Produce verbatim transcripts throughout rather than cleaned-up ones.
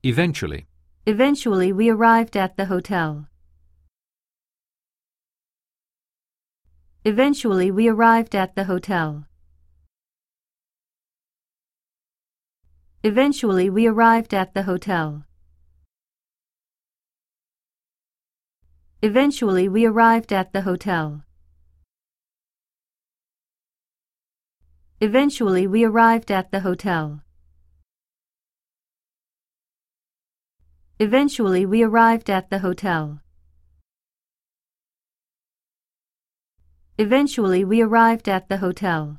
Eventually. Eventually we arrived at the hotel. Eventually we arrived at the hotel. Eventually we arrived at the hotel. Eventually we arrived at the hotel. Eventually we arrived at the hotel. Eventually we arrived at the hotel. Eventually we arrived at the hotel.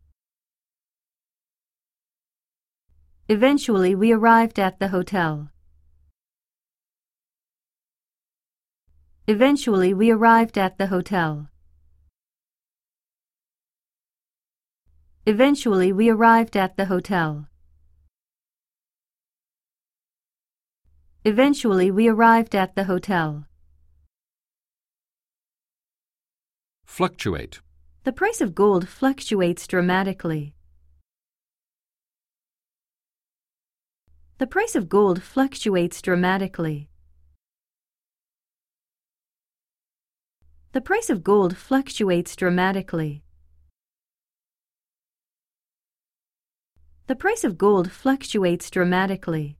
Eventually we arrived at the hotel. Eventually we arrived at the hotel. Eventually we arrived at the hotel. Eventually we arrived at the hotel. Fluctuate. The price of gold fluctuates dramatically. The price of gold fluctuates dramatically. The price of gold fluctuates dramatically. The price of gold fluctuates dramatically.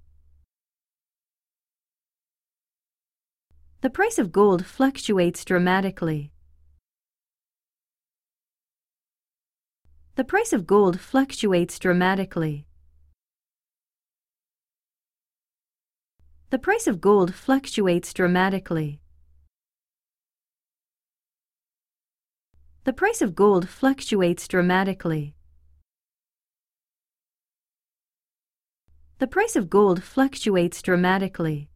The price of gold fluctuates dramatically. The price of gold fluctuates dramatically. The price of gold fluctuates dramatically. The price of gold fluctuates dramatically. The price of gold fluctuates dramatically.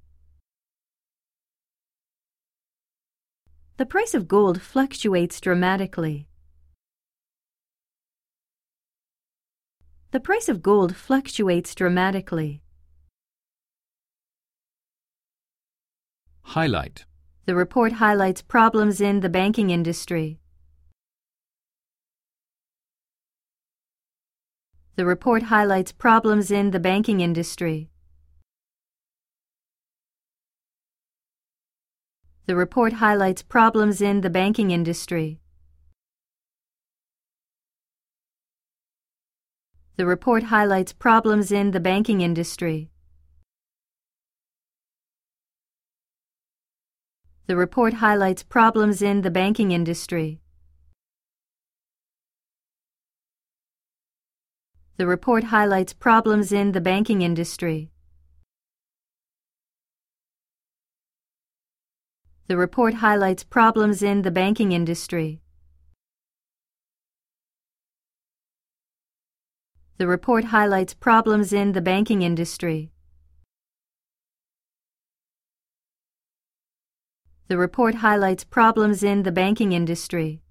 The price of gold fluctuates dramatically. The price of gold fluctuates dramatically. Highlight. The report highlights problems in the banking industry. The report highlights problems in the banking industry. The report highlights problems in the banking industry. The report highlights problems in the banking industry. The report highlights problems in the banking industry. The report highlights problems in the banking industry. The report highlights problems in the banking industry. The report highlights problems in the banking industry. The report highlights problems in the banking industry.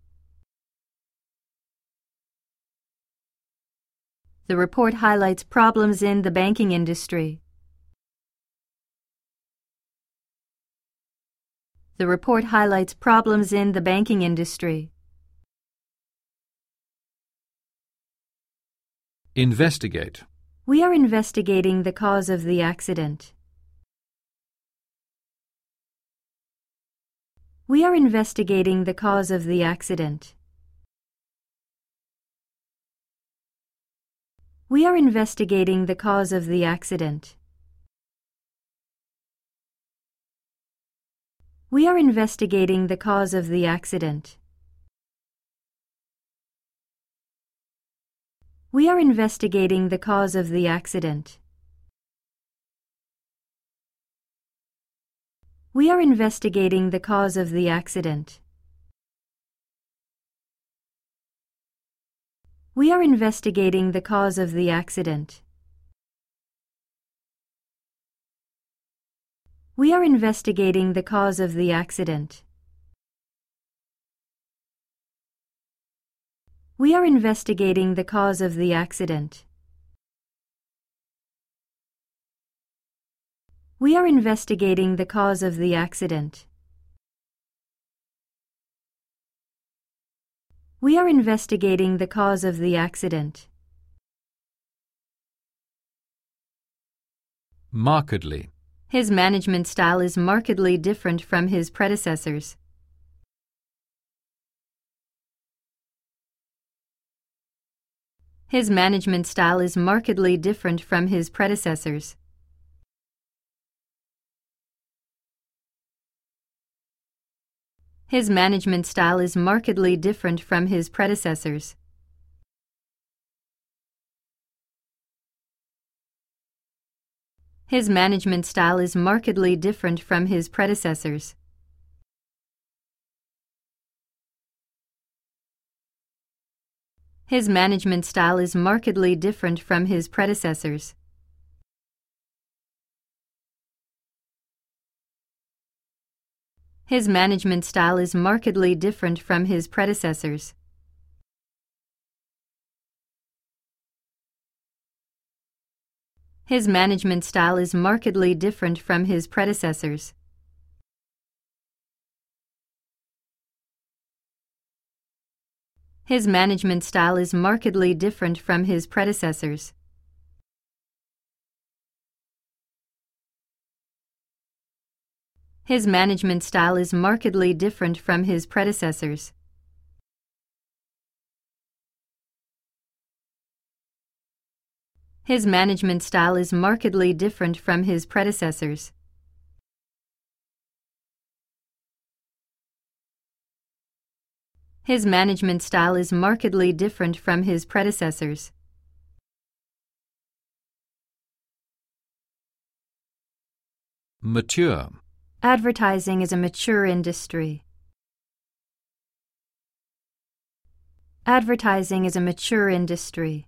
The report highlights problems in the banking industry. The report highlights problems in the banking industry. Investigate. We are investigating the cause of the accident. We are investigating the cause of the accident. We are investigating the cause of the accident. We are investigating the cause of the accident. We are investigating the cause of the accident. We are investigating the cause of the accident. We are investigating the cause of the accident. We are investigating the cause of the accident. We are investigating the cause of the accident. We are investigating the cause of the accident. We are investigating the cause of the accident. Markedly. His management style is markedly different from his predecessors. His management style is markedly different from his predecessors. His management style is markedly different from his predecessors. His management style is markedly different from his predecessors. His management style is markedly different from his predecessors. His management style is markedly different from his predecessors. His management style is markedly different from his predecessors. His management style is markedly different from his predecessors. His management style is markedly different from his predecessors. His management style is markedly different from his predecessors. His management style is markedly different from his predecessors. Mature. Advertising is a mature industry. Advertising is a mature industry.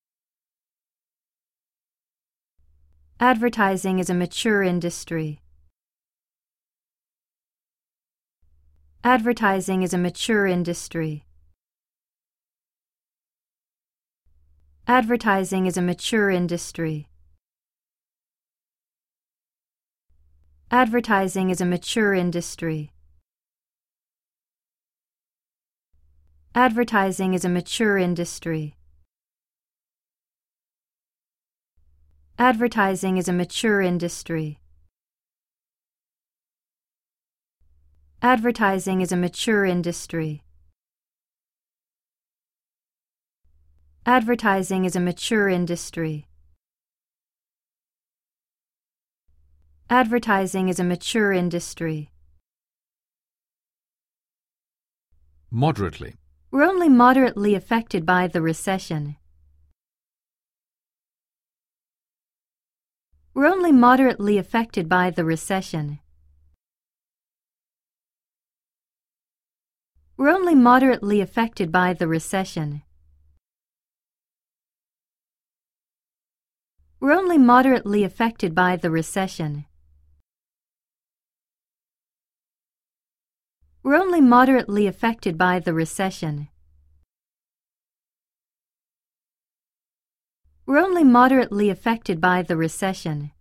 Advertising is a mature industry. Advertising is a mature industry. Advertising is a mature industry. Advertising is a mature industry. Advertising is a mature industry. Advertising is a mature industry. Advertising is a mature industry. Advertising is a mature industry. Advertising is a mature industry. Moderately. We're only moderately affected by the recession. We're only moderately affected by the recession. We're only moderately affected by the recession. We're only moderately affected by the recession. We're only moderately affected by the recession. We're only moderately affected by the recession.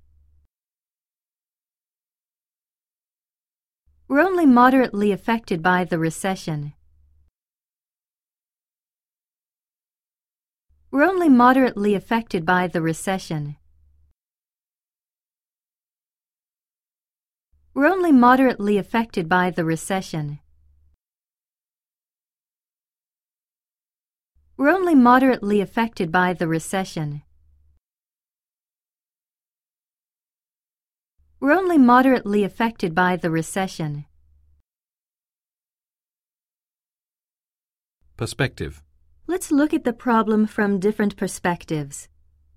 We're only moderately affected by the recession. We're only moderately affected by the recession. We're only moderately affected by the recession. We're only moderately affected by the recession. We're only moderately affected by the recession. Perspective. Let's look at the problem from different perspectives.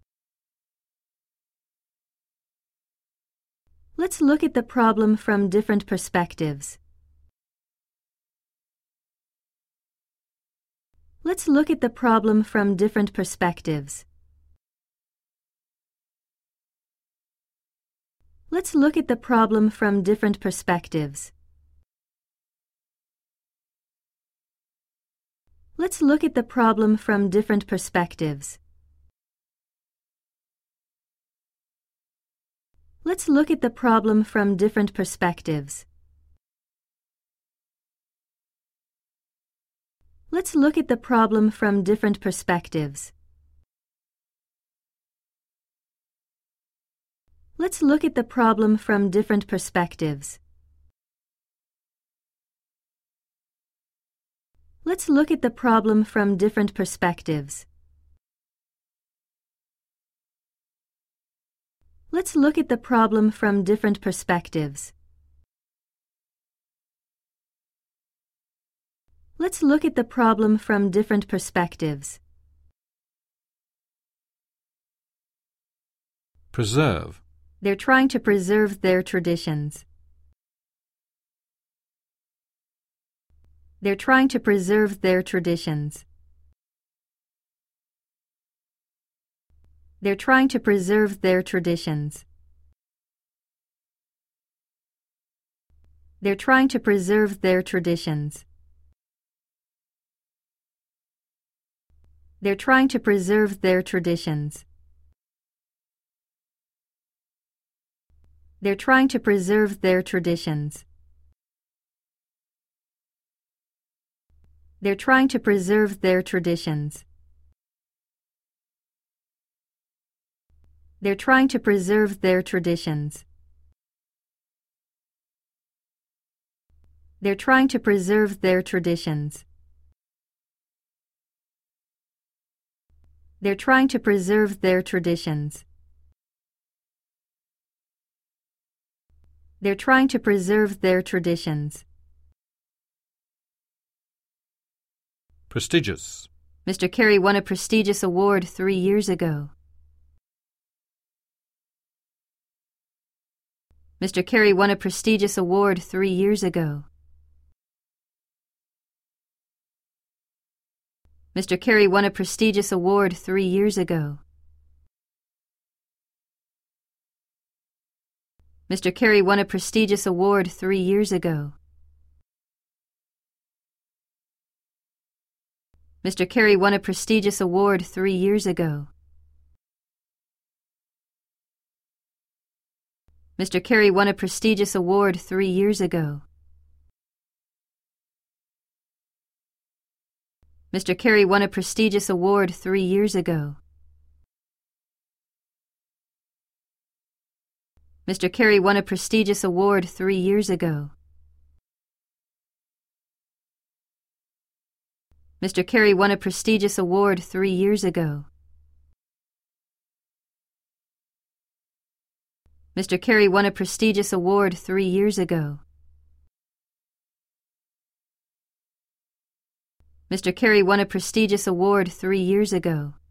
Let's look at the problem from different perspectives. Let's look at the problem from different perspectives. Let's look at the problem from different perspectives. Let's look at the problem from different perspectives. Let's look at the problem from different perspectives. Let's look at the problem from different perspectives. Let's look at the problem from different perspectives. Let's look at the problem from different perspectives. Let's look at the problem from different perspectives. Let's look at the problem from different perspectives. Preserve. They're trying to preserve their traditions. They're trying to preserve their traditions. They're trying to preserve their traditions. They're trying to preserve their traditions. They're trying to preserve their traditions. They're trying to preserve their traditions. They're trying to preserve their traditions. They're trying to preserve their traditions. They're trying to preserve their traditions. They're trying to preserve their traditions. They're trying to preserve their traditions. Prestigious. Mister Carey won a prestigious award three years ago. Mister Carey won a prestigious award three years ago. Mister Carey won a prestigious award three years ago. Mister Carey won a prestigious award three years ago. Mister Carey won a prestigious award three years ago. Mister Carey won a prestigious award three years ago. Mister Carey won a prestigious award three years ago. Mister Carey won a prestigious award three years ago. Mister Carey won a prestigious award three years ago. Mister Carey won a prestigious award three years ago. Mister Carey won a prestigious award three years ago.